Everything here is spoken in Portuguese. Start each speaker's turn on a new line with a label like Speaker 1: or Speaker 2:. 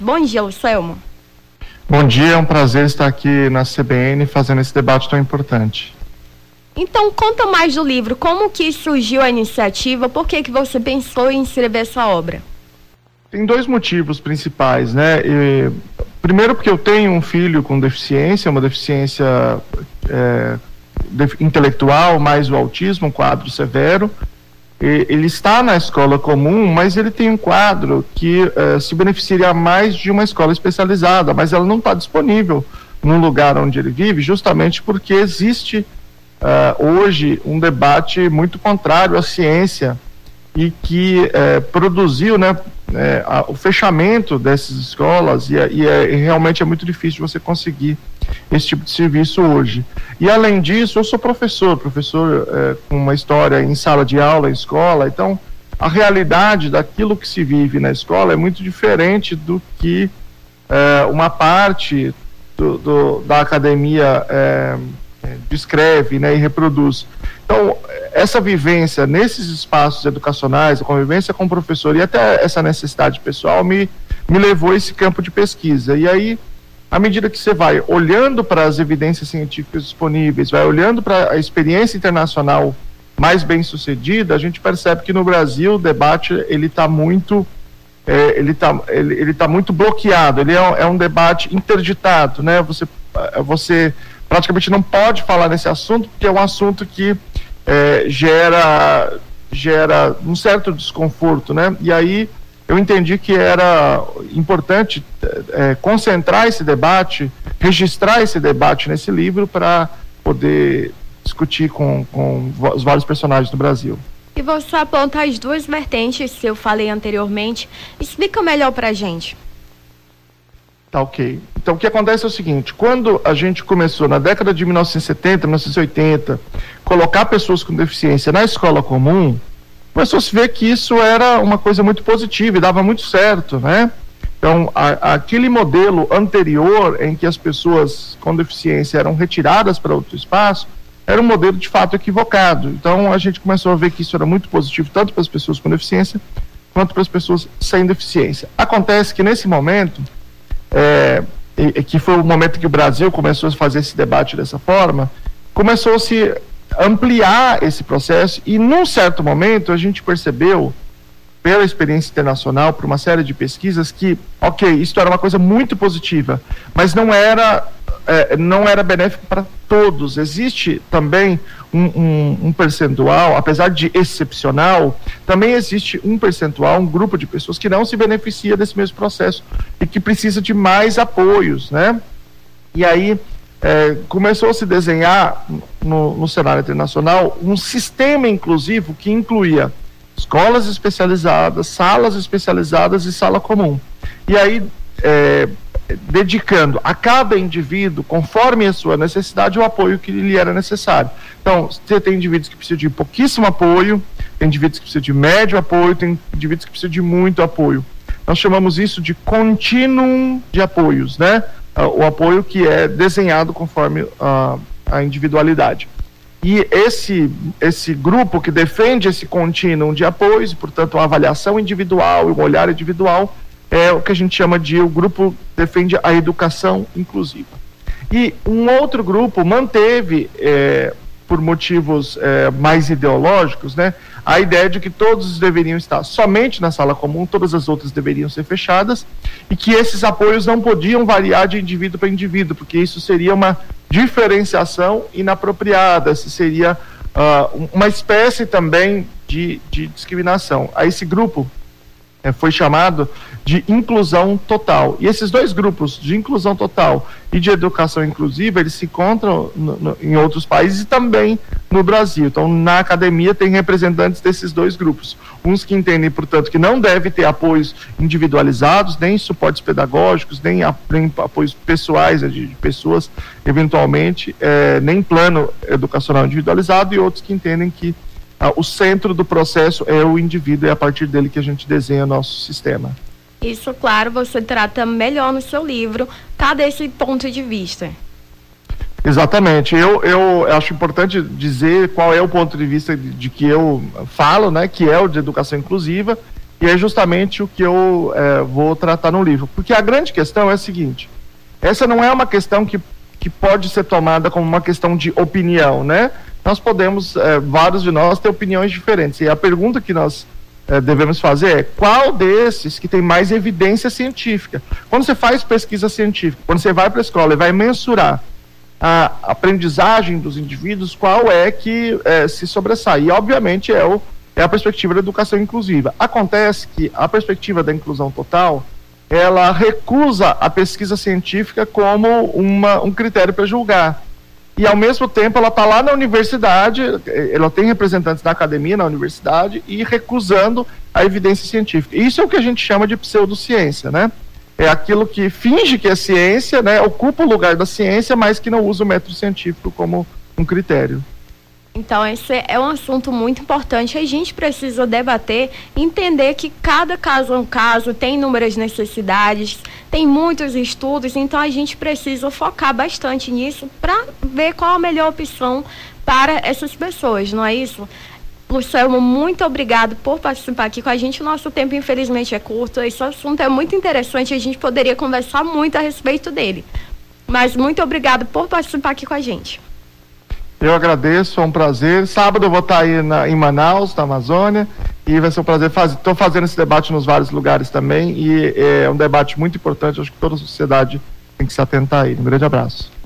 Speaker 1: Bom dia, Lucelmo.
Speaker 2: Bom dia, é um prazer estar aqui na CBN fazendo esse debate tão importante.
Speaker 1: Então, conta mais do livro, como que surgiu a iniciativa, por que você pensou em escrever essa obra?
Speaker 2: Tem dois motivos principais, né? Primeiro porque eu tenho um filho com deficiência, uma deficiência intelectual, mais o autismo, um quadro severo. Ele está na escola comum, mas ele tem um quadro que se beneficiaria mais de uma escola especializada, mas ela não está disponível no lugar onde ele vive, justamente porque existe hoje um debate muito contrário à ciência e que produziu, né, o fechamento dessas escolas e realmente é muito difícil você conseguir esse tipo de serviço hoje. E além disso, eu sou professor com uma história em sala de aula, em escola, então a realidade daquilo que se vive na escola é muito diferente do que uma parte da academia descreve, né, e reproduz. Então, essa vivência nesses espaços educacionais, a convivência com o professor e até essa necessidade pessoal me levou a esse campo de pesquisa. E aí, à medida que você vai olhando para as evidências científicas disponíveis, vai olhando para a experiência internacional mais bem sucedida, a gente percebe que no Brasil o debate ele está muito muito bloqueado. Ele é um debate interditado, né? Você praticamente não pode falar nesse assunto porque é um assunto que gera um certo desconforto, né? E aí eu entendi que era importante concentrar esse debate, registrar esse debate nesse livro para poder discutir com os vários personagens do Brasil.
Speaker 1: E você aponta as duas vertentes que eu falei anteriormente. Explica melhor para a gente.
Speaker 2: Tá, ok. Então, o que acontece é o seguinte, quando a gente começou na década de 1970, 1980, colocar pessoas com deficiência na escola comum, começou a se ver que isso era uma coisa muito positiva e dava muito certo, né? Então, aquele modelo anterior em que as pessoas com deficiência eram retiradas para outro espaço, era um modelo de fato equivocado. Então, a gente começou a ver que isso era muito positivo, tanto para as pessoas com deficiência, quanto para as pessoas sem deficiência. Acontece que nesse momento, que foi o momento que o Brasil começou a fazer esse debate dessa forma, começou a se ampliar esse processo e num certo momento a gente percebeu, pela experiência internacional, por uma série de pesquisas, que, ok, isso era uma coisa muito positiva, mas não era benéfico para todos. Existe também um percentual, apesar de excepcional, também existe um percentual, um grupo de pessoas que não se beneficia desse mesmo processo e que precisa de mais apoios, né? E aí começou a se desenhar no cenário internacional um sistema inclusivo que incluía escolas especializadas, salas especializadas e sala comum. E aí dedicando a cada indivíduo, conforme a sua necessidade, o apoio que lhe era necessário. Então, você tem indivíduos que precisam de pouquíssimo apoio, tem indivíduos que precisam de médio apoio, tem indivíduos que precisam de muito apoio. Nós chamamos isso de contínuo de apoios, né? O apoio que é desenhado conforme a individualidade. E esse grupo que defende esse contínuo de apoios, e, portanto, uma avaliação individual e um olhar individual, é o que a gente chama de o grupo defende a educação inclusiva. E um outro grupo manteve, por motivos mais ideológicos, né, a ideia de que todos deveriam estar somente na sala comum, todas as outras deveriam ser fechadas, e que esses apoios não podiam variar de indivíduo para indivíduo, porque isso seria uma diferenciação inapropriada, isso seria uma espécie também de discriminação. A esse grupo foi chamado de inclusão total. E esses dois grupos, de inclusão total e de educação inclusiva, eles se encontram em outros países e também no Brasil. Então, na academia tem representantes desses dois grupos. Uns que entendem, portanto, que não deve ter apoios individualizados, nem suportes pedagógicos, nem apoios pessoais de pessoas, eventualmente, nem plano educacional individualizado, e outros que entendem que o centro do processo é o indivíduo, é a partir dele que a gente desenha nosso sistema.
Speaker 1: Isso, claro, você trata melhor no seu livro cada esse ponto de vista.
Speaker 2: Exatamente. Eu acho importante dizer qual é o ponto de vista de que eu falo, né, que é o de educação inclusiva, E é justamente o que eu vou tratar no livro. Porque a grande questão é a seguinte: essa não é uma questão que pode ser tomada como uma questão de opinião, né? Nós podemos, vários de nós, ter opiniões diferentes. E a pergunta que nós devemos fazer é: qual desses que tem mais evidência científica? Quando você faz pesquisa científica, quando você vai para a escola e vai mensurar a aprendizagem dos indivíduos, qual é que se sobressai? E, obviamente, é a perspectiva da educação inclusiva. Acontece que a perspectiva da inclusão total, ela recusa a pesquisa científica como um critério para julgar. E, ao mesmo tempo, ela está lá na universidade, ela tem representantes da academia na universidade e recusando a evidência científica. Isso é o que a gente chama de pseudociência, né? É aquilo que finge que é ciência, né? Ocupa o lugar da ciência, mas que não usa o método científico como um critério.
Speaker 1: Então, esse é um assunto muito importante. A gente precisa debater, entender que cada caso é um caso, tem inúmeras necessidades, tem muitos estudos, então a gente precisa focar bastante nisso para ver qual a melhor opção para essas pessoas, não é isso? Lucelmo, muito obrigado por participar aqui com a gente. O nosso tempo, infelizmente, é curto. Esse assunto é muito interessante, a gente poderia conversar muito a respeito dele. Mas muito obrigado por participar aqui com a gente.
Speaker 2: Eu agradeço, é um prazer. Sábado eu vou estar aí em Manaus, na Amazônia, e vai ser um prazer estou fazendo esse debate nos vários lugares também, e é um debate muito importante, acho que toda a sociedade tem que se atentar a ele. Um grande abraço.